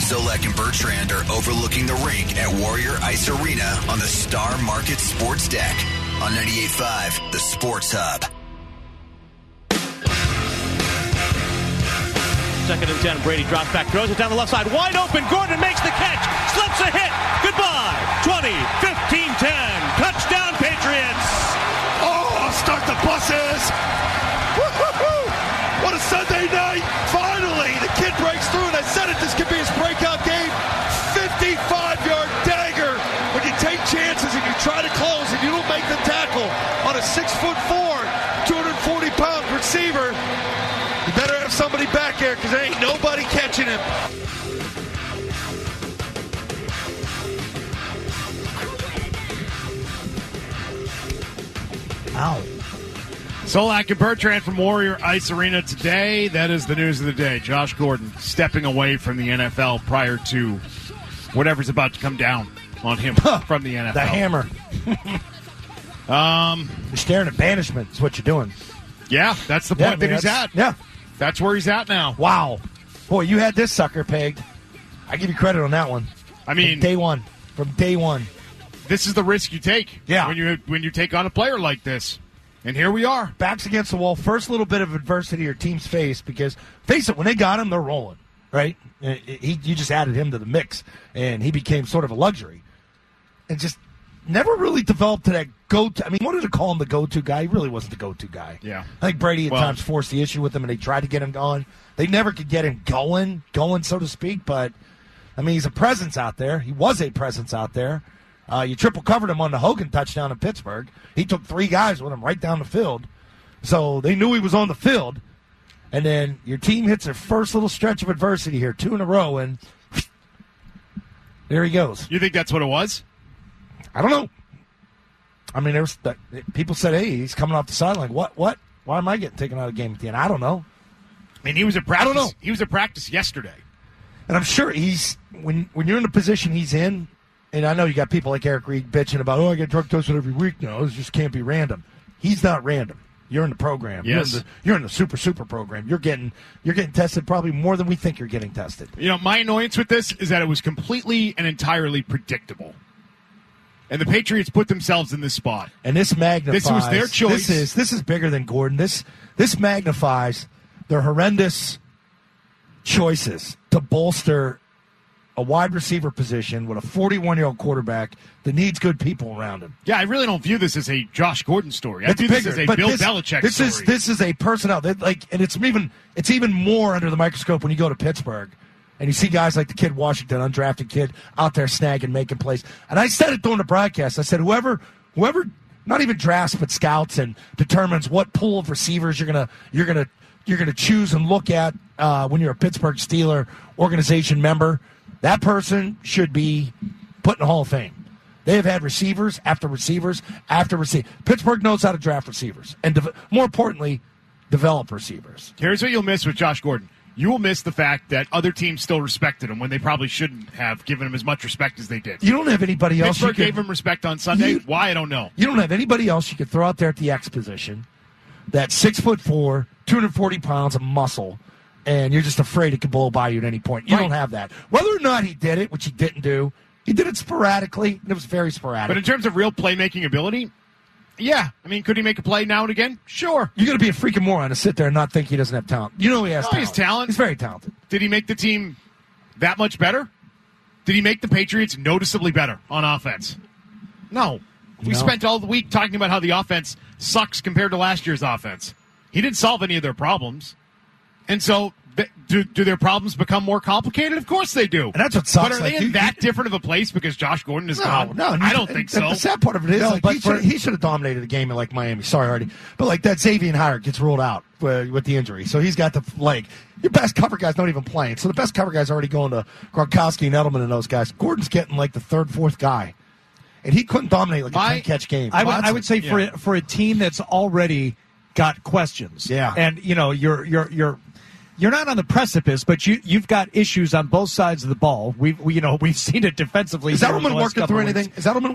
Solak and Bertrand are overlooking the rink at Warrior Ice Arena on the Star Market Sports Deck on 98.5, the Sports Hub. 2nd and 10. Brady drops back, throws it down the left side. Wide open. Gordon makes the catch. Slips a hit. Goodbye. 20, 15, 10. Touchdown, Patriots. Oh, start the buses. Woo-hoo-hoo. What a Sunday night. Finally, the kid breaks through, and I said it, this could be his breakout game. 55-yard dagger. When you take chances and you try to close and you don't make the tackle on a 6'4", 240-pound receiver, you better have somebody back there because there ain't nobody catching him. Ow. Solak and Bertrand from Warrior Ice Arena today. That is the news of the day. Josh Gordon stepping away from the NFL prior to whatever's about to come down on him from the NFL. The hammer. You're staring at banishment is what you're doing. Yeah, that's the point that he's at. Yeah. That's where he's at now. Wow. Boy, you had this sucker pegged. I give you credit on that one. I mean, From day one. This is the risk you take when you take on a player like this. And here we are. Backs against the wall. First little bit of adversity your team's faced because, face it, when they got him, they're rolling, right? You just added him to the mix, and he became sort of a luxury. And just never really developed to that go-to. I mean, wanted to call him the go-to guy. He really wasn't the go-to guy. Yeah. I think Brady at times forced the issue with him, and they tried to get him going. They never could get him going, so to speak. But, I mean, he's a presence out there. He was a presence out there. You triple covered him on the Hogan touchdown in Pittsburgh. He took 3 guys with him right down the field. So they knew he was on the field. And then your team hits their first little stretch of adversity here, 2 in a row, and there he goes. You think that's what it was? I don't know. I mean, people said, hey, he's coming off the sideline. What? Why am I getting taken out of the game at the end? I don't know. I mean, he was at practice. I don't know. He was at practice yesterday. And I'm sure when you're in the position he's in, and I know you got people like Eric Reed bitching about, I get drug tested every week now. This just can't be random. He's not random. You're in the program. Yes. You're in the super program. You're getting tested probably more than we think you're getting tested. You know, my annoyance with this is that it was completely and entirely predictable. And the Patriots put themselves in this spot. And this magnifies. This was their choice. This is bigger than Gordon. This magnifies their horrendous choices to bolster a wide receiver position with a 41-year-old quarterback that needs good people around him. Yeah, I really don't view this as a Josh Gordon story. I view this as a Bill Belichick story. This is a personnel and it's even more under the microscope when you go to Pittsburgh and you see guys like the kid Washington, undrafted kid, out there snagging, making plays. And I said it during the broadcast. I said whoever not even drafts but scouts and determines what pool of receivers you're gonna choose and look at when you're a Pittsburgh Steeler organization member. That person should be put in the Hall of Fame. They have had receivers after receivers after receivers. Pittsburgh knows how to draft receivers and, more importantly, develop receivers. Here's what you'll miss with Josh Gordon. You will miss the fact that other teams still respected him when they probably shouldn't have given him as much respect as they did. You don't have anybody else. Pittsburgh gave him respect on Sunday. Why? I don't know. You don't have anybody else you could throw out there at the X position that's 6'4", 240 pounds of muscle, and you're just afraid it could blow by you at any point. You don't have that. Whether or not he did it, which he didn't do, he did it sporadically, and it was very sporadic. But in terms of real playmaking ability, yeah. I mean, could he make a play now and again? Sure. You're going to be a freaking moron to sit there and not think he doesn't have talent. You know he has talent. He has talent. He's very talented. Did he make the team that much better? Did he make the Patriots noticeably better on offense? No. We spent all the week talking about how the offense sucks compared to last year's offense. He didn't solve any of their problems. And so, do their problems become more complicated? Of course they do. And that's what sucks. But are they in that different of a place because Josh Gordon is gone? No, I don't think so. The sad part of it is he should have dominated the game in like Miami. Sorry, Hardy. But like that Xavier Howard gets ruled out with the injury. So he's got the leg. Your best cover guy's not even playing. So the best cover guy's already going to Gronkowski and Edelman and those guys. Gordon's getting like the third, fourth guy. And he couldn't dominate like a 10-catch game. I would say for a team that's already got questions. Yeah. And, you know, you're not on the precipice, but you've got issues on both sides of the ball. We've seen it defensively. Is Edelman working through anything?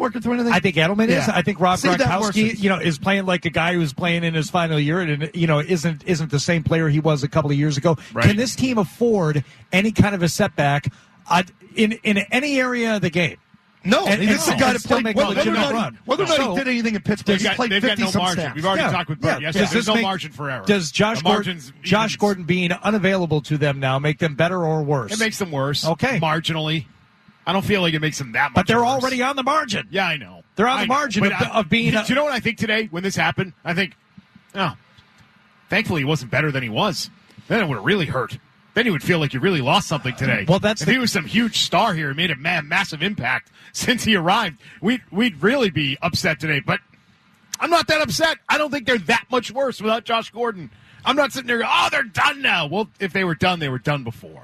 I think Edelman is. Yeah. I think Rob Gronkowski, is playing like a guy who's playing in his final year and isn't the same player he was a couple of years ago. Right. Can this team afford any kind of a setback In any area of the game. No, And this is a guy that still played make a legitimate run. Whether or not he did anything in Pittsburgh, he played they've got 50 no some margin. snaps. We've already talked with Bert. Yes, there's no margin for error. Does Josh Gordon being unavailable to them now make them better or worse? It makes them worse. Okay. Marginally. I don't feel like it makes them that much But they're worse. already on the margin. Yeah, I know. They're on the margin of being. Do you know what I think today when this happened? I think, thankfully he wasn't better than he was. Then it would have really hurt. Then he would feel like you really lost something today. Well, if he was some huge star here and made a massive impact since he arrived, we'd really be upset today. But I'm not that upset. I don't think they're that much worse without Josh Gordon. I'm not sitting there going, they're done now. Well, if they were done, they were done before.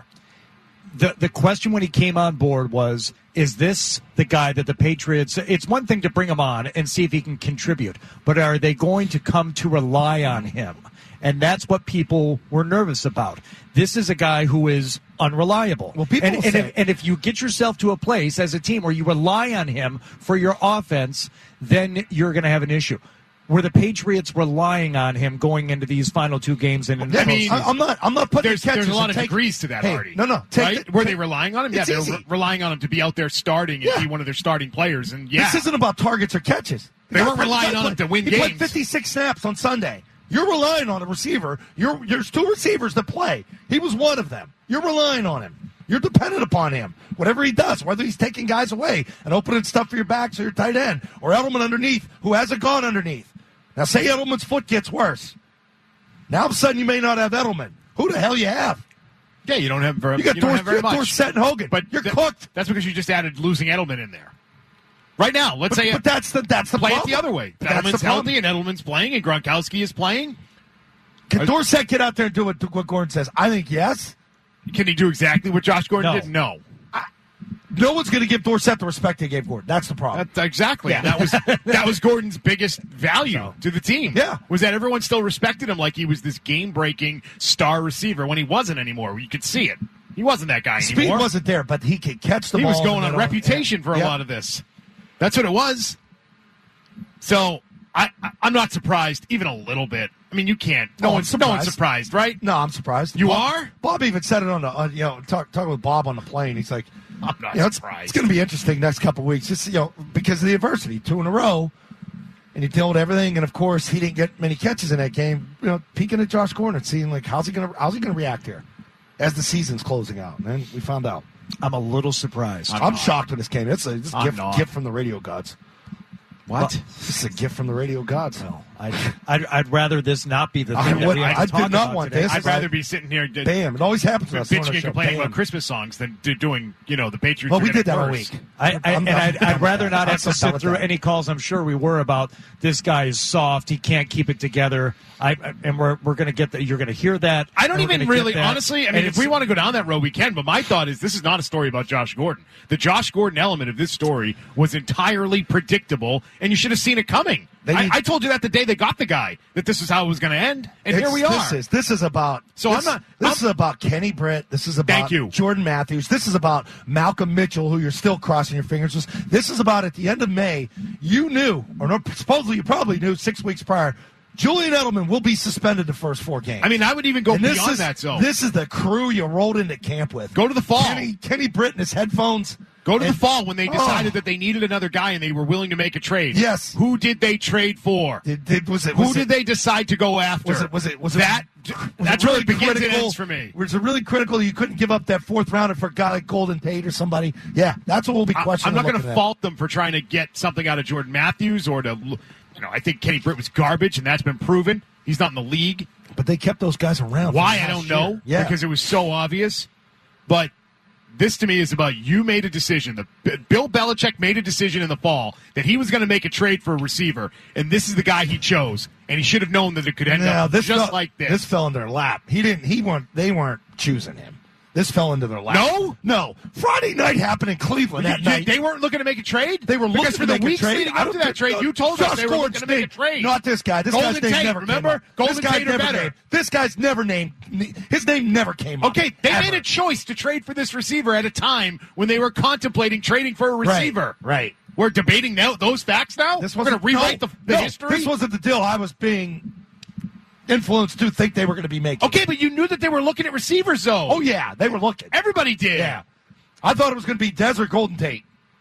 The question when he came on board was, is this the guy that the Patriots... It's one thing to bring him on and see if he can contribute, but are they going to come to rely on him? And that's what people were nervous about. This is a guy who is unreliable. Well, people will say, and if you get yourself to a place as a team where you rely on him for your offense, then you're going to have an issue. Were the Patriots relying on him going into these final two games? And I'm not putting there's a lot of degrees to that, Artie. Were they relying on him? Yeah, they were relying on him to be out there starting and be one of their starting players. And this isn't about targets or catches. They weren't relying on him to win games. He played 56 snaps on Sunday. You're relying on a receiver. There's two receivers that play. He was one of them. You're relying on him. You're dependent upon him. Whatever he does, whether he's taking guys away and opening stuff for your backs or your tight end, or Edelman underneath, who hasn't gone underneath. Now, say Edelman's foot gets worse. Now, all of a sudden, you may not have Edelman. Who the hell you have? Yeah, you don't have very, you got very much. Dorsett and Hogan, but you're cooked. That's because you just added losing Edelman in there. Right now, let's say... But that's the play problem. it the other way. Edelman's healthy and Edelman's playing and Gronkowski is playing. Can Dorsett get out there and do what Gordon says? I think yes. Can he do exactly what Josh Gordon did? No. No one's going to give Dorsett the respect they gave Gordon. That's the problem. Exactly. Yeah. That was Gordon's biggest value to the team. Yeah. Was that everyone still respected him like he was this game-breaking star receiver when he wasn't anymore. You could see it. He wasn't that guy anymore. Speed wasn't there, but he could catch the ball. He was going on reputation for a lot of this. That's what it was. So I'm not surprised even a little bit. I mean, you can't. No one's surprised, right? No, I'm surprised. You are? Bob even said it on the talking with Bob on the plane. He's like, I'm not surprised. It's going to be interesting next couple of weeks, just because of the adversity, 2 in a row, and he dealt with everything. And of course, he didn't get many catches in that game. Peeking at Josh Gordon, seeing like how's he going to react here as the season's closing out. And then we found out. I'm a little surprised. I'm shocked when this came. It's a gift from the radio gods. What? This is a gift from the radio gods. Well, I'd rather this not be the thing that we have to I talk did not about want today. this. I'd rather be sitting here it always happens to us bitching and complaining about Christmas songs than doing, the Patriots. Well, we did that all week. I'd rather not have to sit through any calls. I'm sure we were about this guy is soft. He can't keep it together. And we're going to get that. You're going to hear that. I don't even really, honestly. I mean, if we want to go down that road, we can. But my thought is, this is not a story about Josh Gordon. The Josh Gordon element of this story was entirely predictable, and you should have seen it coming. I told you that the day they got the guy, that this is how it was going to end, and here we are. This is about. This is about Kenny Britt. This is about Jordan Matthews. This is about Malcolm Mitchell, who you're still crossing your fingers. This is about at the end of May, you knew, or supposedly you probably knew 6 weeks prior, Julian Edelman will be suspended the first 4 games. I mean, I would even go beyond that zone. This is the crew you rolled into camp with. Go to the fall. Kenny Britt and his headphones. Go to the fall when they decided that they needed another guy and they were willing to make a trade. Yes. Who did they trade for? Who did they decide to go after? Was it that's really begins and ends for me. Was it really critical you couldn't give up that 4th rounder for a guy like Golden Tate or somebody? Yeah, that's what we'll be questioning. I'm not going to fault them for trying to get something out of Jordan Matthews or to, I think Kenny Britt was garbage and that's been proven. He's not in the league. But they kept those guys around. Why, I don't know. Yeah. Because it was so obvious. But this to me is about you made a decision. Bill Belichick made a decision in the fall that he was going to make a trade for a receiver, and this is the guy he chose. And he should have known that it could end up like this. This fell in their lap. They weren't choosing him. This fell into their lap. No. Friday night happened in Cleveland that night. They weren't looking to make a trade? They were looking for the weeks leading up to that trade. You told us they were looking to make a trade. Not this guy. This guy's name never came up. Golden Tate or better. This guy's never named. His name never came up. Okay, they made a choice to trade for this receiver at a time when they were contemplating trading for a receiver. Right. We're debating those facts now? We're going to rewrite the history? This wasn't the deal I was being influenced to think they were going to be making. Okay, but you knew that they were looking at receivers, though. Oh, yeah, they were looking. Everybody did. Yeah. I thought it was going to be Desert Golden Tate.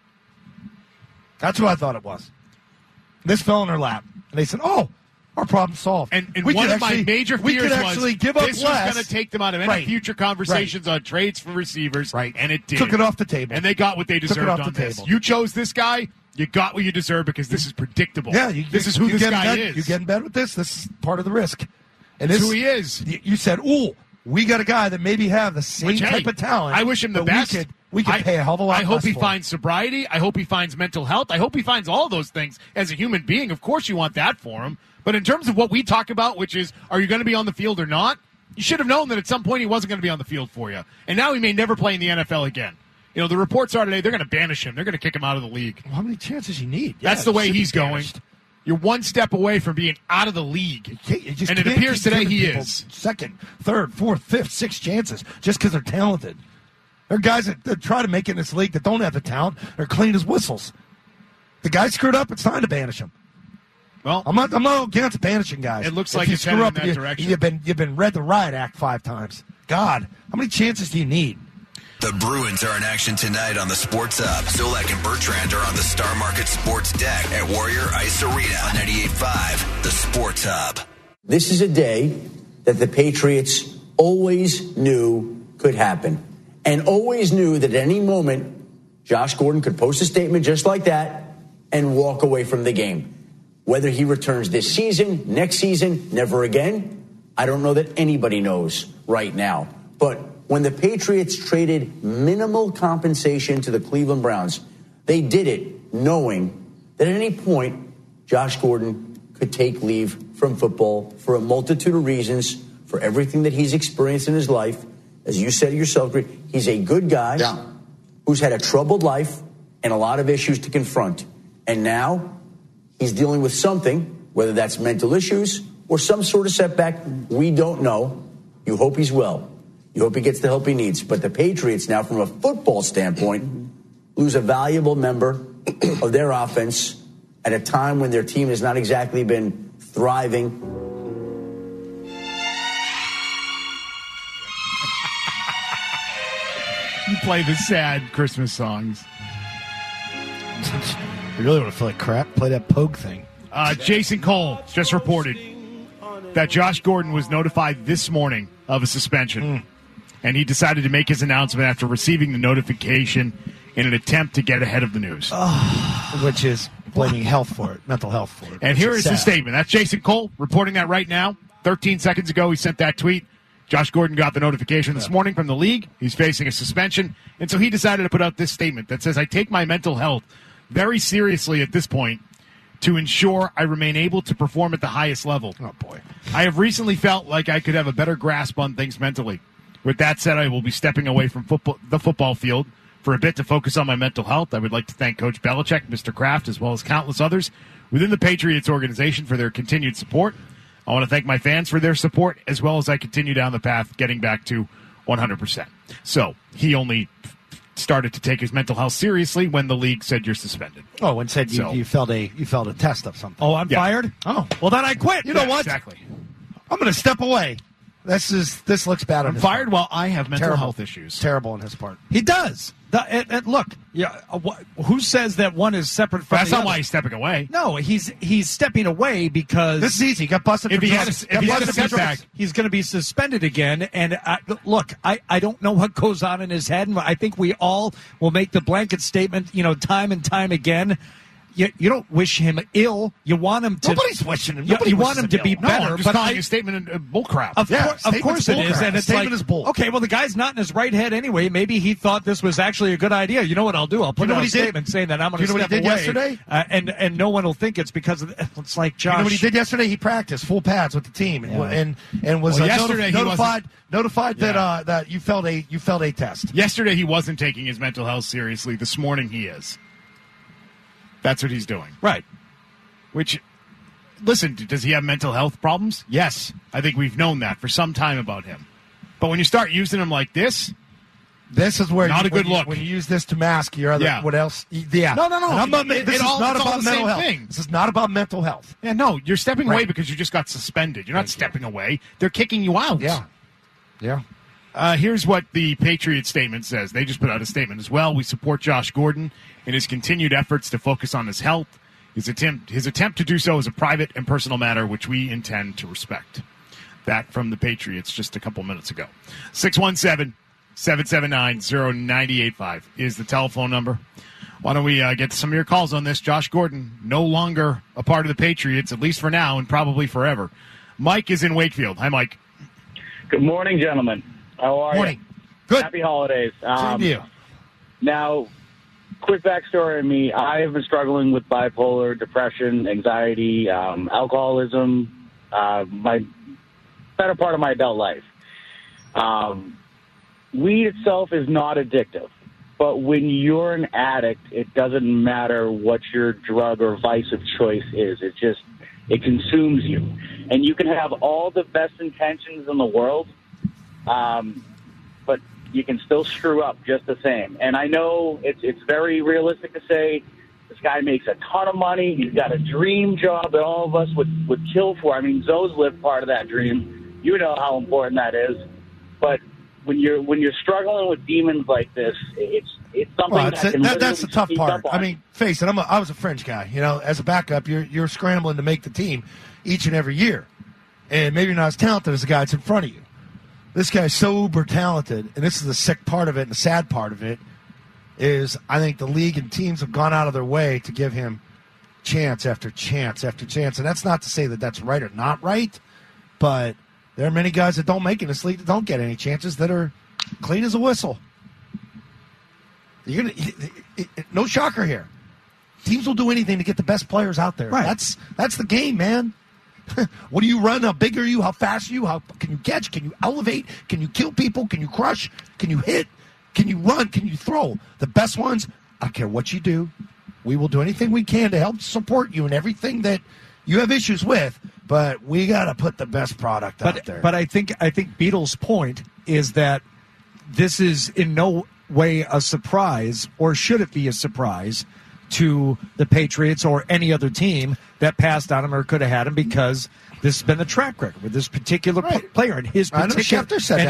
That's who I thought it was. This fell in her lap. And they said, oh, our problem solved. And one of my major fears was give up this less. was going to take them out of any future conversations on trades for receivers, and it did. Took it off the table. And they got what they deserved on this. You chose this guy, you got what you deserve because this is predictable. Yeah, this is who this guy is. You're getting better with this. This is part of the risk. And this is who he is. You said, ooh, we got a guy that maybe have the same type of talent. I wish him the best. We could pay a hell of a lot. I hope he for finds sobriety. I hope he finds mental health. I hope he finds all those things as a human being. Of course you want that for him. But in terms of what we talk about, which is, are you going to be on the field or not? You should have known that at some point he wasn't going to be on the field for you. And now he may never play in the NFL again. You know, the reports are today they're going to banish him. They're going to kick him out of the league. Well, how many chances you need? That's the way he's going. You're one step away from being out of the league. And it appears today he is. Second, third, fourth, fifth, sixth chances just because they're talented. There are guys that try to make it in this league that don't have the talent. They're clean as whistles. The guy screwed up. It's time to banish him. Well, I'm not against banishing guys. It looks like you screw up in that direction. You've been read the riot act 5 times. God, how many chances do you need? The Bruins are in action tonight on the Sports Hub. Zolak and Bertrand are on the Star Market Sports Deck at Warrior Ice Arena on 98.5, the Sports Hub. This is a day that the Patriots always knew could happen, and always knew that at any moment Josh Gordon could post a statement just like that and walk away from the game. Whether he returns this season, next season, never again, I don't know that anybody knows right now. But when the Patriots traded minimal compensation to the Cleveland Browns, they did it knowing that at any point Josh Gordon could take leave from football for a multitude of reasons, for everything that he's experienced in his life. As you said yourself, he's a good guy who's had a troubled life and a lot of issues to confront. And now he's dealing with something, whether that's mental issues or some sort of setback. We don't know. You hope he's well. You hope he gets the help he needs. But the Patriots now, from a football standpoint, lose a valuable member of their offense at a time when their team has not exactly been thriving. You play the sad Christmas songs. You really want to feel like crap? Play that Pogue thing. Jason Cole just reported that Josh Gordon was notified this morning of a suspension. And he decided to make his announcement after receiving the notification in an attempt to get ahead of the news. Which is blaming health for it, mental health for it. And here is his statement. That's Jason Cole reporting that right now. 13 seconds ago, he sent that tweet. Josh Gordon got the notification this morning from the league. He's facing a suspension. And so he decided to put out this statement that says, I take my mental health very seriously at this point to ensure I remain able to perform at the highest level. Oh, boy. I have recently felt like I could have a better grasp on things mentally. With that said, I will be stepping away from the football field for a bit to focus on my mental health. I would like to thank Coach Belichick, Mr. Kraft, as well as countless others within the Patriots organization for their continued support. I want to thank my fans for their support, as well as I continue down the path getting back to 100%. So he only started to take his mental health seriously when the league said you're suspended. Oh, and said you failed a test of something. Oh, I'm fired? Oh, well, then I quit. You know what? Exactly. I'm going to step away. This looks bad on I'm his fired part. while I have mental health issues. Terrible on his part. He does. Look, who says that one is separate from That's the not other? why he's stepping away. No, he's stepping away because This is easy. He got busted If for he had drugs. a- if he had a Busted for setback, drugs. he's going to be suspended again. And I don't know what goes on in his head. And I think we all will make the blanket statement, time and time again. You don't wish him ill. You want him to. Nobody's wishing him. You Nobody want wishes him to be ill. No, better. I'm just but calling his statement bullcrap. Of course it is, bullcrap. and it's Statement like, is bull. okay, well, the guy's not in his right head anyway. Maybe he thought this was actually a good idea. You know what I'll do? I'll put You know out what a he did? statement saying that I'm going You to know what step he did away, yesterday? and no one will think it's because of it's like Josh. You know what he did yesterday? He practiced full pads with the team and was yesterday he notified that you failed a test. Yesterday he wasn't taking his mental health seriously. This morning he is. That's what he's doing. Right. Which, listen, does he have mental health problems? Yes. I think we've known that for some time about him. But when you start using him like this, this is where not a good look. When you use this to mask your other what else? Yeah. No. This is not about mental health. Thing. This is not about mental health. Yeah, no, you're stepping away because you just got suspended. You're not stepping away. They're kicking you out. Yeah. Here's what the Patriots statement says. They just put out a statement as well. We support Josh Gordon in his continued efforts to focus on his health. His attempt to do so is a private and personal matter, which we intend to respect. That from the Patriots just a couple minutes ago. 617-779-0985 is the telephone number. Why don't we get some of your calls on this? Josh Gordon, no longer a part of the Patriots, at least for now and probably forever. Mike is in Wakefield. Hi, Mike. Good morning, gentlemen. How are Morning. you? Good. Happy holidays. Same to you. Now, quick backstory on me. I have been struggling with bipolar, depression, anxiety, alcoholism, my better part of my adult life. Weed itself is not addictive. But when you're an addict, it doesn't matter what your drug or vice of choice is. It consumes you. And you can have all the best intentions in the world, but you can still screw up just the same. And I know it's very realistic to say this guy makes a ton of money. He's got a dream job that all of us would kill for. I mean, Zoe's lived part of that dream. You know how important that is. But when you're struggling with demons like this, it's something that's the tough part. I mean, face it, I was a fringe guy. You know, as a backup, you're scrambling to make the team each and every year, and maybe you're not as talented as the guy that's in front of you. This guy's so uber talented, and this is the sick part of it, and the sad part of it is I think the league and teams have gone out of their way to give him chance after chance after chance, and that's not to say that that's right or not right, but there are many guys that don't make it in this league that don't get any chances that are clean as a whistle. No shocker here. Teams will do anything to get the best players out there. Right. That's the game, man. What do you run? How big are you? How fast are you? How can you catch? Can you elevate? Can you kill people? Can you crush? Can you hit? Can you run? Can you throw? The best ones, I don't care what you do. We will do anything we can to help support you in everything that you have issues with, but we got to put the best product out there. But I think Beatle's point is that this is in no way a surprise, or should it be a surprise, to the Patriots or any other team that passed on him or could have had him, because this has been the track record with this particular player and his particular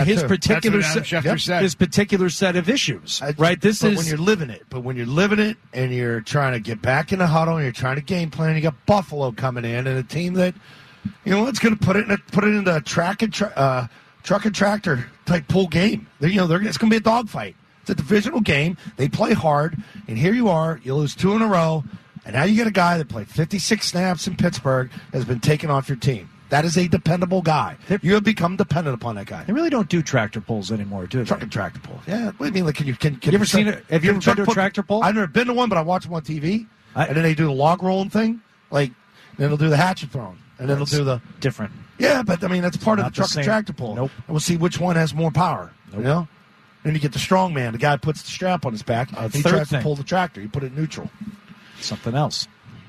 his particular set of issues. Right, when you're living it, and you're trying to get back in the huddle and you're trying to game plan, you got Buffalo coming in and a team that it's going to put it into a truck and tractor type pool game. It's going to be a dogfight. It's a divisional game. They play hard, and here you are. You lose 2 in a row, and now you get a guy that played 56 snaps in Pittsburgh has been taken off your team. That is a dependable guy. You have become dependent upon that guy. They really don't do tractor pulls anymore, do they? Truck and tractor pull. Yeah. What do you mean? Like, can you ever seen it? Have you ever been to a tractor pull? I've never been to one, but I watch them on TV. And then they do the log rolling thing. Like, then they'll do the hatchet throwing. And then they'll do the different. Yeah, but I mean that's part of the truck and tractor pull. Nope. And we'll see which one has more power. Nope. Then you get the strong man. The guy who puts the strap on his back. He tries to pull the tractor. You put it in neutral. Something else.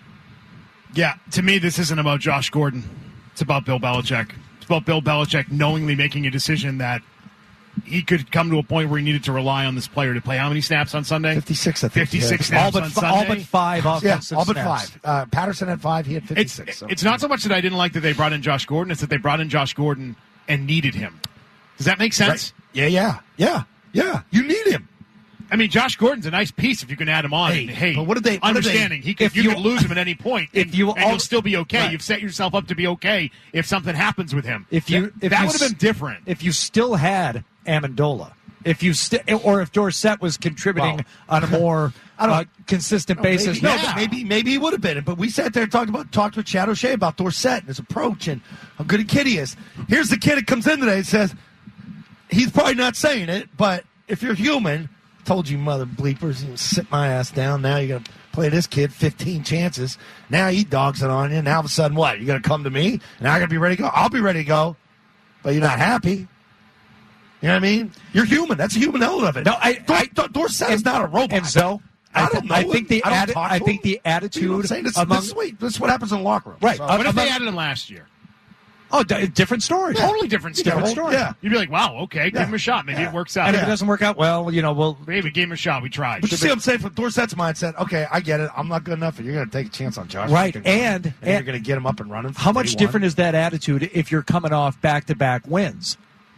Yeah, to me, this isn't about Josh Gordon. It's about Bill Belichick. It's about Bill Belichick knowingly making a decision that he could come to a point where he needed to rely on this player to play how many snaps on Sunday? 56, I think. 56 snaps on Sunday. All but 5 offensive snaps. All but 5. Patterson had 5. He had 56. It's not so much that I didn't like that they brought in Josh Gordon. It's that they brought in Josh Gordon and needed him. Does that make sense? Right. Yeah. You need him. I mean, Josh Gordon's a nice piece if you can add him on. But what did they? Understanding you could lose him at any point, and you'll still be okay. Right. You've set yourself up to be okay if something happens with him. That would have been different. If you still had Amendola, if Dorsett was contributing on a more consistent basis, maybe he would have been. But we sat there and talked with Chad O'Shea about Dorsett and his approach and how good a kid he is. Here's the kid that comes in today and says he's probably not saying it, but if you're human. Told you, mother bleepers, you sit my ass down. Now you're going to play this kid 15 chances. Now he dogs it on you. Now all of a sudden, what? You're going to come to me, and I got to be ready to go? I'll be ready to go, but you're not happy. You know what I mean? You're human. That's a human element of it. No, Dorsett is not a robot. And so, I don't know. I think the attitude this is what happens in the locker room. Right. So, what if they added him last year? Oh, different story. Totally different story. Yeah. You'd be like, wow, okay, give him a shot. Maybe it works out. And if it doesn't work out, well, maybe we gave him a shot. We tried. But you see what I'm saying? From Dorsett's mindset, okay, I get it. I'm not good enough, and you're going to take a chance on Josh. Right. And you're going to get him up and running. How much different is that attitude if you're coming off back-to-back wins?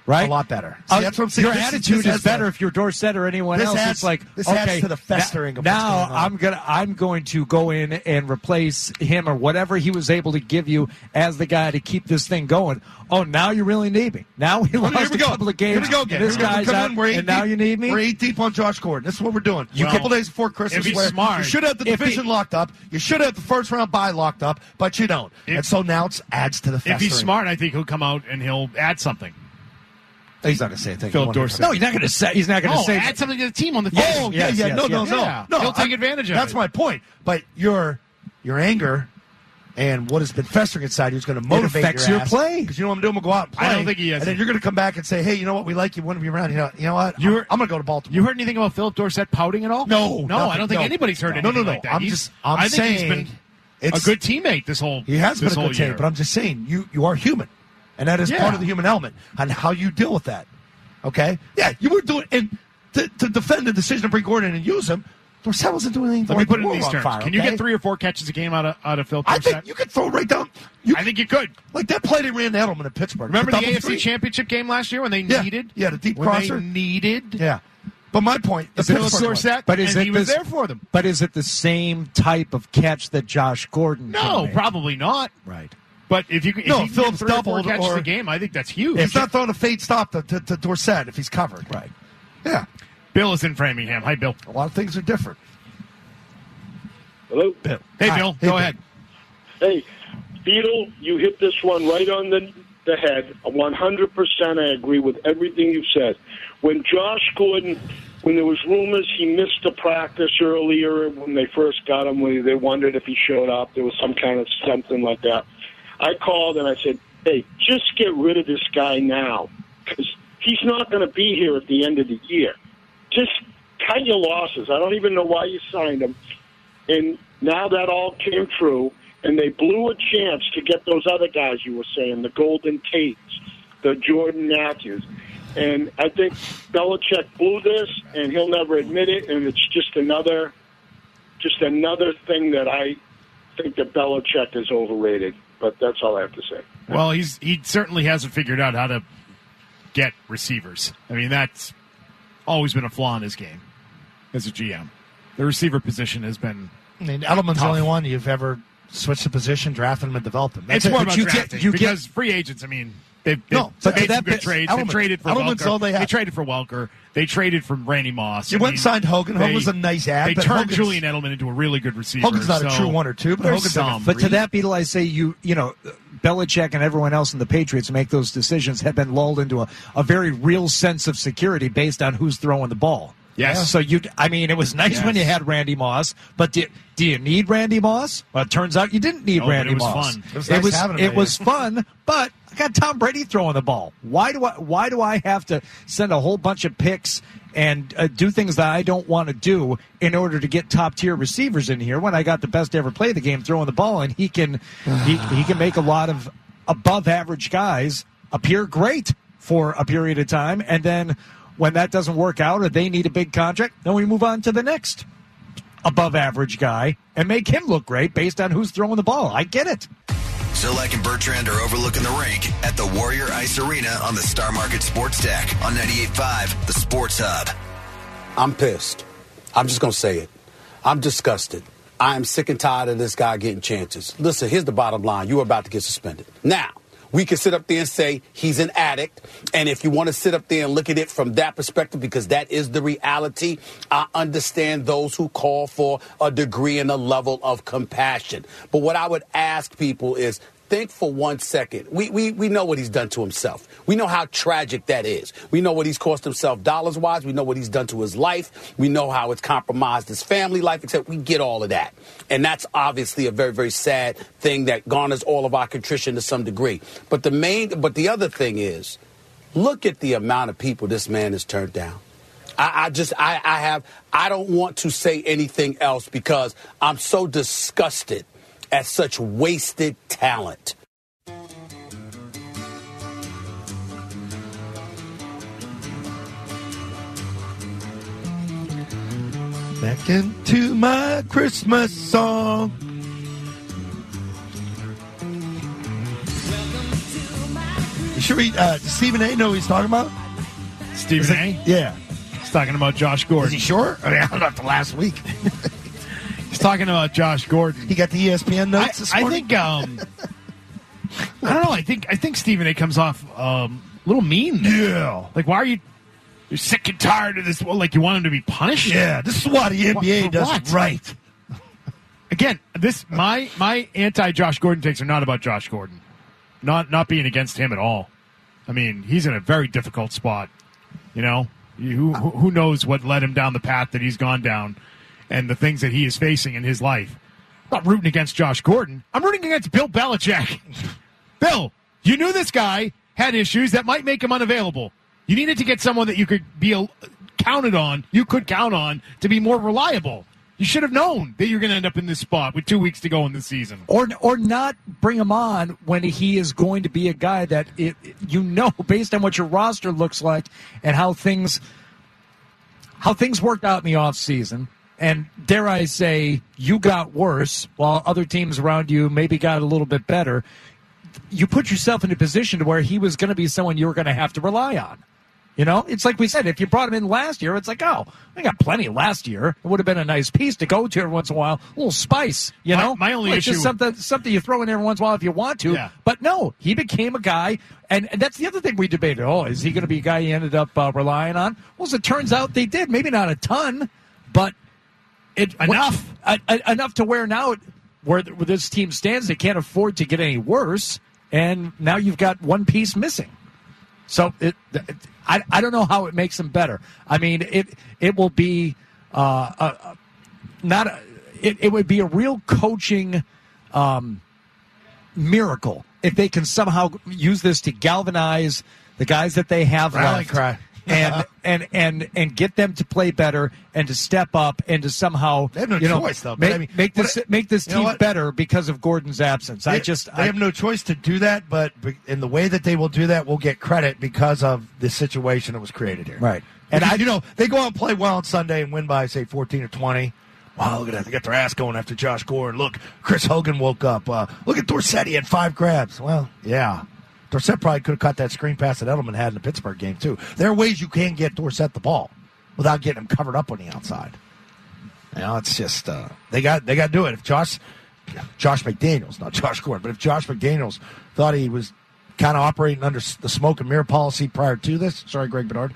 right? A lot better. See, that's what I'm saying. Your attitude is better if you're Dorsett or anyone else. It's like, this okay, adds to the festering of now what's going on. I'm going to go in and replace him or whatever he was able to give you as the guy to keep this thing going. Oh, now you really need me. Now we lost a couple of games. Here we go again. This guy's out, and now you need me? We're 8 deep on Josh Gordon. This is what we're doing. A couple days before Christmas. If he's smart. You should have the division locked up. You should have the first round bye locked up, but you don't. And so now it adds to the festering. If he's smart, I think he'll come out and he'll add something. He's not going to say a thing. Phil Dorsett. No, he's not going to say. He's not going to say. Add something to the team on the Yes, field. yes, yes, No. He'll take advantage of it. That's my point. But your anger and what has been festering inside you is going to motivate affects your ass. play. Because you know what I'm doing? We'll go out and play. I don't think he has. And then you're going to come back and say, hey, you know what? We like you. Want to be around. You know what? I'm going to go to Baltimore. You heard anything about Philip Dorsett pouting at all? No. I don't think anybody's heard anything like that. I'm think he's saying been a good teammate this whole He has been a good year. teammate, but I'm just saying you are human. And that is part of the human element and how you deal with that. Okay? Yeah, you were doing and to defend the decision to bring Gordon in and use him, Dorsett wasn't doing anything. Let me put it in these on terms. fire, Can you get 3 or 4 catches a game out of Phil Dorsett? I think you could throw it right down. I think you could. Like that play they ran to Edelman in Pittsburgh. Remember the double AFC three. Championship game last year when they needed? Yeah, the deep when crosser. they needed. Yeah. But my point, the Philip Pittsburgh one. Dorsett, But is and it he was this- there for them. But is it the same type of catch that Josh Gordon? No, can make? probably not. Right. But if you can get Phillips 3 or 4 doubled catches or a game, I think that's huge. He's not throwing a fade stop to Dorsett if he's covered. Right. Yeah. Bill is in Framingham. Hi, Bill. A lot of things are different. Hello? Bill. Hey, Hi. Bill. Hey, Go ahead. Hey, Beetle, you hit this one right on the head. 100% I agree with everything you said. When Josh Gordon, when there was rumors he missed a practice earlier when they first got him, when they wondered if he showed up, there was some kind of something like that. I called and I said, hey, just get rid of this guy now because he's not going to be here at the end of the year. Just cut your losses. I don't even know why you signed him. And now that all came true, and they blew a chance to get those other guys you were saying, the Golden Tates, the Jordan Matthews. And I think Belichick blew this, and he'll never admit it, and it's just another thing that I think that Belichick is overrated. But that's all I have to say. Well, he certainly hasn't figured out how to get receivers. I mean, that's always been a flaw in his game as a GM. The receiver position has been Edelman's tough. the only one you've ever switched the position, drafted him, and developed him. It's more about you drafting get- because free agents, I mean, they've No, made but some that good bit- trades. Edelman- They traded for Edelman's all Welker. they have. They traded for Welker. They traded for Randy Moss. You went and signed Hogan. Hogan was a nice ad. They but turned Hogan's- Julian Edelman into a really good receiver. Hogan's not a so true 1 or 2, but there's Hogan's like a some. But to that, Beetle, I say you know, Belichick and everyone else in the Patriots make those decisions have been lulled into a very real sense of security based on who's throwing the ball. Yes. So it was nice when you had Randy Moss, but do you need Randy Moss? Well, it turns out you didn't need but Randy it was Moss. fun. It was nice having him It there. was fun, but I got Tom Brady throwing the ball. Why do I have to send a whole bunch of picks and do things that I don't want to do in order to get top tier receivers in here when I got the best to ever play the game throwing the ball, and he can make a lot of above average guys appear great for a period of time, and then when that doesn't work out or they need a big contract, then we move on to the next above average guy and make him look great based on who's throwing the ball. I get it. Zolak and Bertrand are overlooking the rink at the Warrior Ice Arena on the Star Market Sports Deck on 98.5, the Sports Hub. I'm pissed. I'm just going to say it. I'm disgusted. I am sick and tired of this guy getting chances. Listen, here's the bottom line. You are about to get suspended. Now, we can sit up there and say he's an addict. And if you want to sit up there and look at it from that perspective, because that is the reality, I understand those who call for a degree and a level of compassion. But what I would ask people is, think for 1 second. We know what he's done to himself. We know how tragic that is. We know what he's cost himself dollars-wise. We know what he's done to his life. We know how it's compromised his family life, except we get all of that. And that's obviously a very, very sad thing that garners all of our contrition to some degree. But the other thing is, look at the amount of people this man has turned down. I don't want to say anything else because I'm so disgusted at such wasted talent. Back into my Christmas song. You sure does Stephen A. know what he's talking about? Stephen A? Yeah. He's talking about Josh Gordon. Is he sure? I mean, I don't know, after last week. He's talking about Josh Gordon. He got the ESPN notes this morning? I think, I don't know. I think Stephen A. comes off a little mean there. Yeah. Like, why are you... You're sick and tired of this. Well, like, you want him to be punished? Yeah, this is why the NBA For does what? it right. Again, my anti-Josh Gordon takes are not about Josh Gordon. Not being against him at all. I mean, he's in a very difficult spot. You know? Who knows what led him down the path that he's gone down and the things that he is facing in his life. I'm not rooting against Josh Gordon. I'm rooting against Bill Belichick. Bill, you knew this guy had issues that might make him unavailable. You needed to get someone that you could be counted on, you could count on, to be more reliable. You should have known that you're going to end up in this spot with 2 weeks to go in the season. Or not bring him on when he is going to be a guy that, based on what your roster looks like and how things worked out in the offseason, and dare I say, you got worse while other teams around you maybe got a little bit better. You put yourself in a position to where he was going to be someone you were going to have to rely on. You know, it's like we said, if you brought him in last year, it's like, oh, we got plenty last year. It would have been a nice piece to go to every once in a while. A little spice, you know? My only issue... Just something you throw in every once in a while if you want to. Yeah. But no, he became a guy, and that's the other thing we debated. Oh, is he going to be a guy you ended up relying on? Well, as it turns out, they did. Maybe not a ton, but enough. Enough to where now, where this team stands, they can't afford to get any worse, and now you've got one piece missing. So I don't know how it makes them better. I mean, it will be it would be a real coaching miracle if they can somehow use this to galvanize the guys that they have left. Cry. And get them to play better and to step up and to somehow they have no choice though. Make this team better because of Gordon's absence. They have no choice to do that, but in the way that they will do that, we'll get credit because of the situation that was created here. Right. And they go out and play well on Sunday and win by say 14 or 20. Wow, look at that! They got their ass going after Josh Gordon. Look, Chris Hogan woke up. Look at Dorsett; he had 5 grabs. Well, yeah. Dorsett probably could have caught that screen pass that Edelman had in the Pittsburgh game, too. There are ways you can get Dorsett the ball without getting him covered up on the outside. You know, it's just, they got to do it. If Josh McDaniels, not Josh Gordon, but if Josh McDaniels thought he was kind of operating under the smoke and mirror policy prior to this, sorry, Greg Bedard,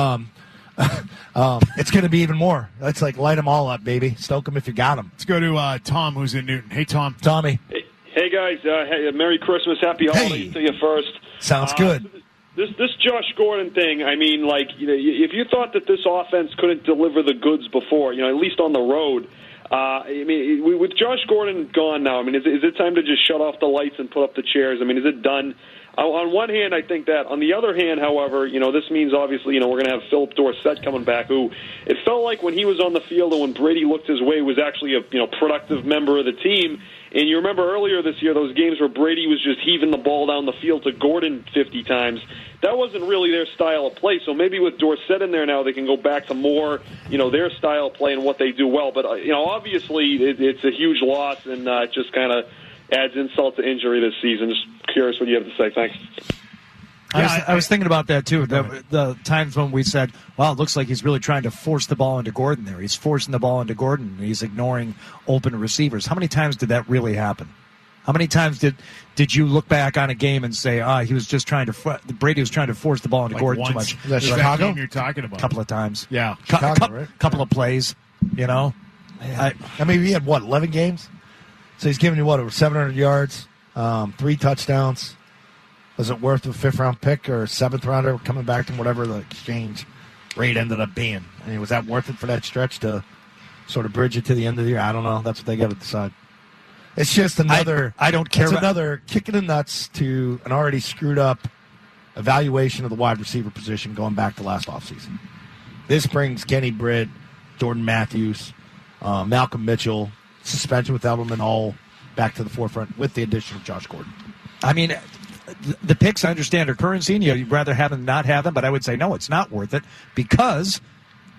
it's going to be even more. It's like light them all up, baby. Stoke them if you got them. Let's go to Tom, who's in Newton. Hey, Tom. Tommy. Hey guys, Merry Christmas, Happy Holidays to you first. Sounds good. This Josh Gordon thing, I mean, like, if you thought that this offense couldn't deliver the goods before, at least on the road, I mean, with Josh Gordon gone now, I mean, is it time to just shut off the lights and put up the chairs? I mean, is it done? On one hand, I think that. On the other hand, however, this means obviously, we're going to have Philip Dorsett coming back, who it felt like when he was on the field and when Brady looked his way was actually a productive member of the team. And you remember earlier this year, those games where Brady was just heaving the ball down the field to Gordon 50 times. That wasn't really their style of play. So maybe with Dorsett in there now, they can go back to more, their style of play and what they do well. But, obviously it's a huge loss, and it just kind of adds insult to injury this season. Just curious what you have to say. Thanks. I was thinking about that, too. The times when we said, well, it looks like he's really trying to force the ball into Gordon there. He's forcing the ball into Gordon. He's ignoring open receivers. How many times did that really happen? How many times did you look back on a game and say, he was just Brady was trying to force the ball into Gordon too much? That's Chicago? game you're talking about. A couple of times. Yeah. Couple of plays, Man. I mean, he had, 11 games? So he's giving you, over 700 yards, 3 touchdowns. Was it worth a 5th-round pick or a 7th-rounder coming back from whatever the exchange rate ended up being? I mean, was that worth it for that stretch to sort of bridge it to the end of the year? I don't know. That's what they got to decide. It's just another. I don't care. It's another kick in the nuts to an already screwed up evaluation of the wide receiver position going back to last offseason. This brings Kenny Britt, Jordan Matthews, Malcolm Mitchell, suspension with Edelman all back to the forefront with the addition of Josh Gordon. I mean, the picks, I understand, are currency, and you'd rather have them not have them, but I would say, no, it's not worth it because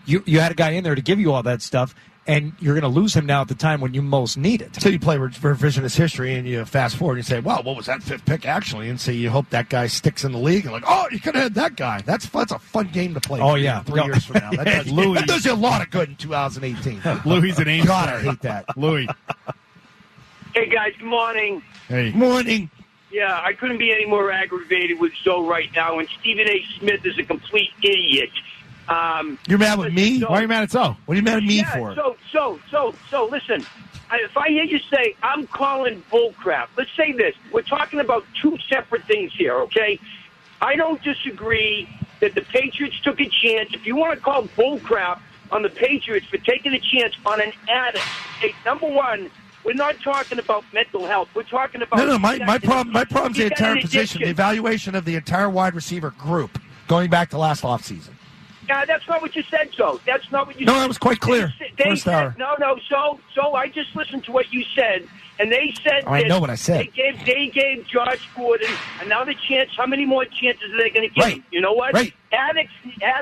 You had a guy in there to give you all that stuff, and you're going to lose him now at the time when you most need it. So you play revisionist history, and you fast forward and you say, well, what was that fifth pick actually? And so you hope that guy sticks in the league. And like, oh, you could have had that guy. That's a fun game to play. Oh, yeah. 3 years from now. That does you a lot of good in 2018. Louis an Ames. God, I hate that. Louis. Hey, guys, good morning. Hey. Morning. Yeah, I couldn't be any more aggravated with Zoe right now, and Stephen A. Smith is a complete idiot. You're mad with me? So, why are you mad at Zoe? What are you mad at me for? So listen, if I hear you say I'm calling bullcrap, let's say this. We're talking about two separate things here, okay? I don't disagree that the Patriots took a chance. If you want to call bullcrap on the Patriots for taking a chance on an addict, okay, number one, we're not talking about mental health. We're talking about... No, my problem's the entire position, the evaluation of the entire wide receiver group going back to last offseason. That's not what you said, Joe. That's not what you said. No, that was quite clear. First hour. No. So I just listened to what you said, and they said... I know what I said. They gave Josh Gordon another chance. How many more chances are they going to give him? You know what? Right. Addicts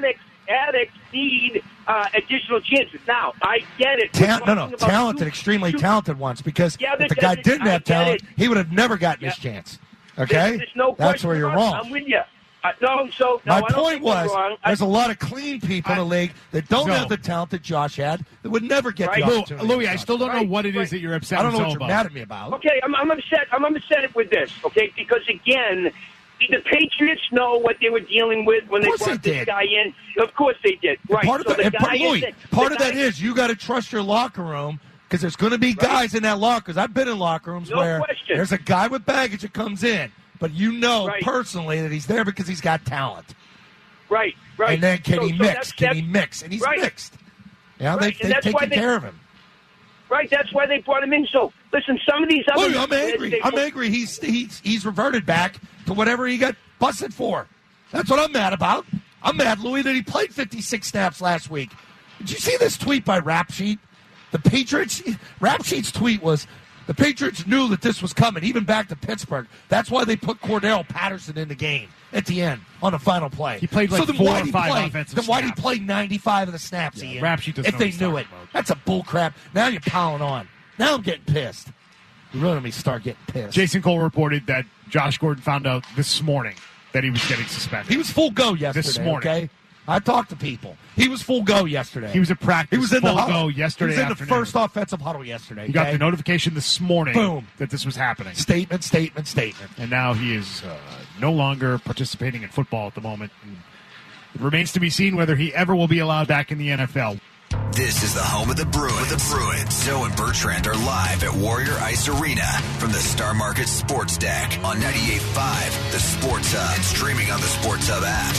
need additional chances. Now, I get it. Talented, extremely talented ones, because if the guy didn't have talent, he would have never gotten his chance. Okay? There's no That's where you're wrong. I'm with you. My point was, there's a lot of clean people in the league that don't have the talent that Josh had that would never get the opportunity. Louis, I still don't know what it is that you're upset. I don't know what you're mad at me about. Okay, I'm upset. I'm upset with this. Okay, because again, the Patriots know what they were dealing with when they brought this guy in. Of course they did. Right. Part of that is you got to trust your locker room. Because there's going to be guys in that locker. Because I've been in locker rooms where there's a guy with baggage that comes in. But you know personally that he's there because he's got talent. Right. And then can he mix? Can he mix? And he's mixed. Yeah, they've taken care of him. Right, that's why they brought him in. So, listen, some of these other... Louis, I'm angry. I'm angry. He's reverted back to whatever he got busted for. That's what I'm mad about. I'm mad, Louis, that he played 56 snaps last week. Did you see this tweet by Rap Sheet? The Patriots... Rap Sheet's tweet was... The Patriots knew that this was coming, even back to Pittsburgh. That's why they put Cordell Patterson in the game at the end on the final play. He played like 4 or 5 offensive snaps. Then why did he play 95 of the snaps, Ian? Rap Sheet doesn't if they knew it. That's a bull crap. Now you're piling on. Now I'm getting pissed. You really let me start getting pissed. Jason Cole reported that Josh Gordon found out this morning that he was getting suspended. He was full go yesterday, this morning. Okay? I talked to people. He was full go yesterday. He was at practice. He was in full the go yesterday. He was in afternoon. the first offensive huddle yesterday. He got the notification this morning that this was happening. Statement. And now he is no longer participating in football at the moment. And it remains to be seen whether he ever will be allowed back in the NFL. This is the home of the Bruins. Zoe and Bertrand are live at Warrior Ice Arena from the Star Market Sports Deck on 98.5, the Sports Hub, and streaming on the Sports Hub app.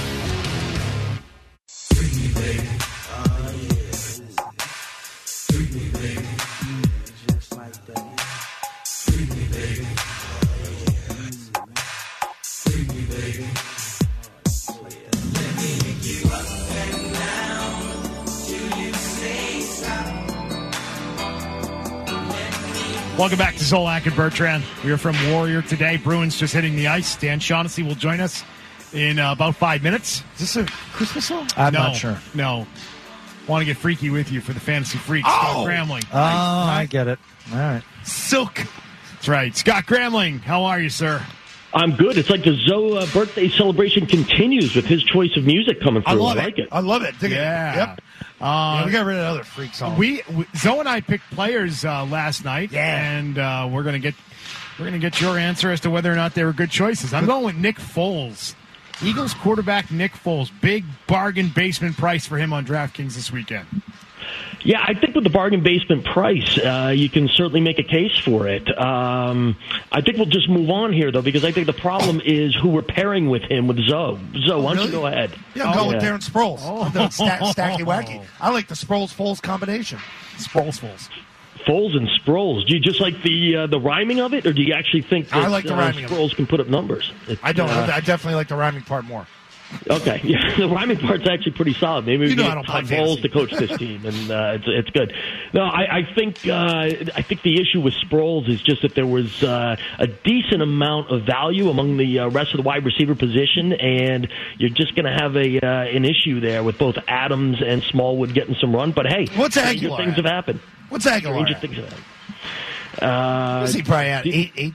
Welcome back to Zolak and Bertrand. We are from Warrior today. Bruins just hitting the ice. Dan Shaughnessy will join us in about 5 minutes. Is this a Christmas song? I'm not sure. No. Want to get freaky with you for the Fantasy Freaks. Oh! Scott Gramling. Oh, I get it. All right. Silk. That's right. Scott Gramling, how are you, sir? I'm good. It's like the Zoe birthday celebration continues with his choice of music coming through. I like it. I love it. Yeah. Yep. We got rid of other freak songs. Zoe and I picked players last night, and we're gonna get your answer as to whether or not they were good choices. I'm going with Nick Foles, Eagles quarterback Nick Foles. Big bargain basement price for him on DraftKings this weekend. Yeah, I think with the bargain basement price, you can certainly make a case for it. I think we'll just move on here, though, because I think the problem is who we're pairing with him with Zoe. Zoe, why don't you go ahead? Yeah, I'm going with Darren Sproles. I'm doing Stacky Wacky. I like the Sproles-Foles combination. Sproles-Foles. Foles and Sproles. Do you just like the rhyming of it, or do you actually think that I like the rhyming Sproles can put up numbers? I don't. I definitely like the rhyming part more. Okay, yeah, the rhyming part's actually pretty solid. Maybe we can get Todd Bowles to coach this team, and it's good. No, I think the issue with Sproles is just that there was a decent amount of value among the rest of the wide receiver position, and you're just going to have an issue there with both Adams and Smallwood getting some run. But hey, what's stranger Aguilar things have happened. What's Aguilar? Stranger things have happened. Is he probably at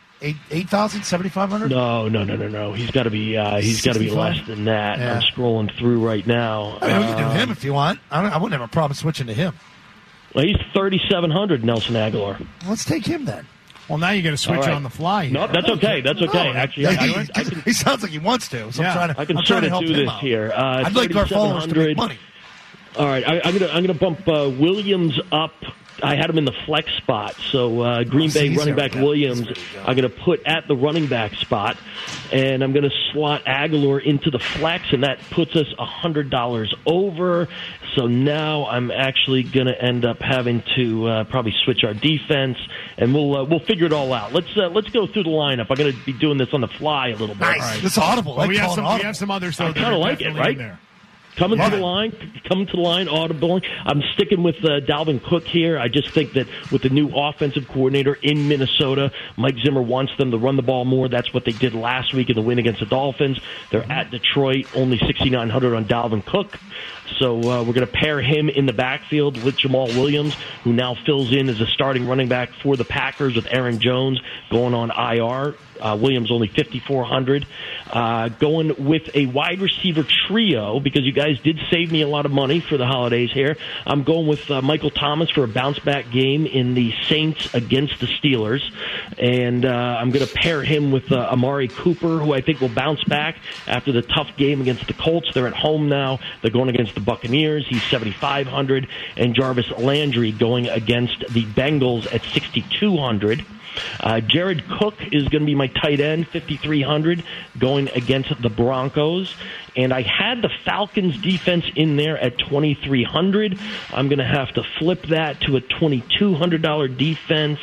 8,000, 7,500? No. He's got to be less than that. Yeah. I'm scrolling through right now. I mean, we can do him if you want. I wouldn't have a problem switching to him. Well, he's 3,700, Nelson Aguilar. Let's take him then. Well, now you got to switch on the fly. Here. No, that's okay. That's okay. Actually, he sounds like he wants to. So I can sort of do this here. I'd like our followers to make money. All right, I'm gonna bump Williams up. I had him in the flex spot, so Green Bay running back Williams I'm going to put at the running back spot, and I'm going to slot Aguilar into the flex, and that puts us $100 over. So now I'm actually going to end up having to probably switch our defense, and we'll figure it all out. Let's go through the lineup. I'm going to be doing this on the fly a little bit. Nice. Right. It's audible. Well, we have some others. I kind of like it, right? Coming to the line, audible. I'm sticking with Dalvin Cook here. I just think that with the new offensive coordinator in Minnesota, Mike Zimmer wants them to run the ball more. That's what they did last week in the win against the Dolphins. They're at Detroit, only 6,900 on Dalvin Cook. So we're going to pair him in the backfield with Jamal Williams, who now fills in as a starting running back for the Packers with Aaron Jones going on IR. Williams only 5,400. Going with a wide receiver trio because you guys did save me a lot of money for the holidays here. I'm going with Michael Thomas for a bounce-back game in the Saints against the Steelers. And I'm going to pair him with Amari Cooper, who I think will bounce back after the tough game against the Colts. They're at home now. They're going against the Buccaneers. He's 7,500. And Jarvis Landry going against the Bengals at 6,200. Jared Cook is going to be my tight end, 5,300, going against the Broncos. And I had the Falcons defense in there at 2,300. I'm going to have to flip that to a $2,200 defense.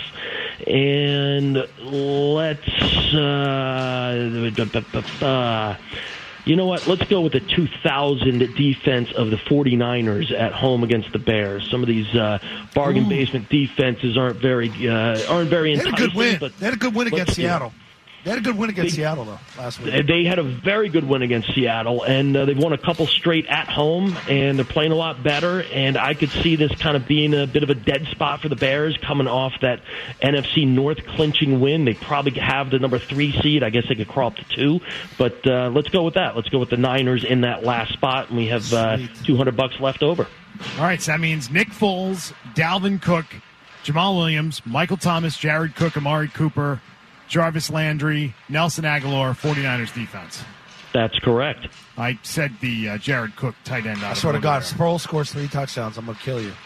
And you know what? Let's go with the 2,000 defense of the 49ers at home against the Bears. Some of these bargain basement defenses aren't very enticing. They had a good win. They had a good win against Seattle. They had a good win against Seattle, though, last week. They had a very good win against Seattle, and they've won a couple straight at home, and they're playing a lot better, and I could see this kind of being a bit of a dead spot for the Bears coming off that NFC North clinching win. They probably have the number 3 seed. I guess they could crawl up to 2, but let's go with that. Let's go with the Niners in that last spot, and we have $200 left over. All right, so that means Nick Foles, Dalvin Cook, Jamal Williams, Michael Thomas, Jared Cook, Amari Cooper, Jarvis Landry, Nelson Aguilar, 49ers defense. That's correct. I said the Jared Cook tight end. I swear to God, Sproles scores 3 touchdowns, I'm going to kill you.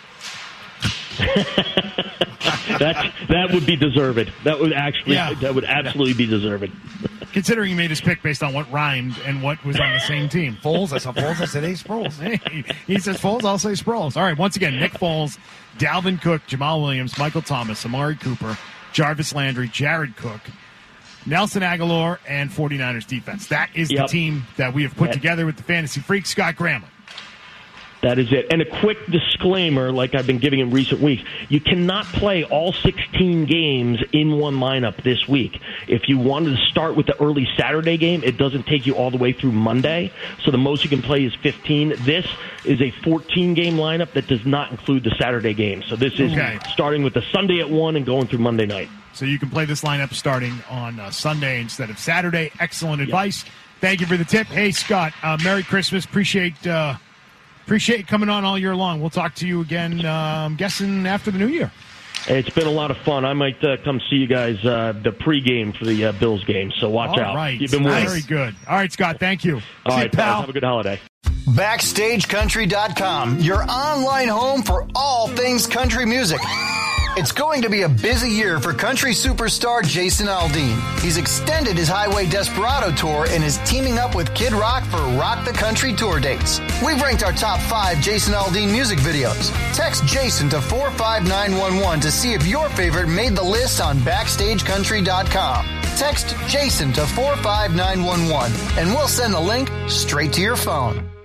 that would be deserved. That would absolutely be deserved. Considering he made his pick based on what rhymed and what was on the same team. Foles, I saw Foles, I said, hey, Sproles. He says Foles, I'll say Sproles. All right, once again, Nick Foles, Dalvin Cook, Jamal Williams, Michael Thomas, Amari Cooper, Jarvis Landry, Jared Cook, Nelson Aguilar, and 49ers defense. That is the team that we have put together with the Fantasy Freak, Scott Gramlin. That is it. And a quick disclaimer, like I've been giving in recent weeks, you cannot play all 16 games in one lineup this week. If you wanted to start with the early Saturday game, it doesn't take you all the way through Monday. So the most you can play is 15. This is a 14-game lineup that does not include the Saturday game. So this is starting with the Sunday at 1 and going through Monday night. So you can play this lineup starting on Sunday instead of Saturday. Excellent advice. Thank you for the tip. Hey, Scott, Merry Christmas. Appreciate coming on all year long. We'll talk to you again, I'm guessing, after the new year. It's been a lot of fun. I might come see you guys the pregame for the Bills game, so watch out. All right. You've been nice. Very good. All right, Scott, thank you. All right, pal. Have a good holiday. BackstageCountry.com, your online home for all things country music. It's going to be a busy year for country superstar Jason Aldean. He's extended his Highway Desperado tour and is teaming up with Kid Rock for Rock the Country tour dates. We've ranked our top 5 Jason Aldean music videos. Text Jason to 45911 to see if your favorite made the list on BackstageCountry.com. Text Jason to 45911 and we'll send the link straight to your phone.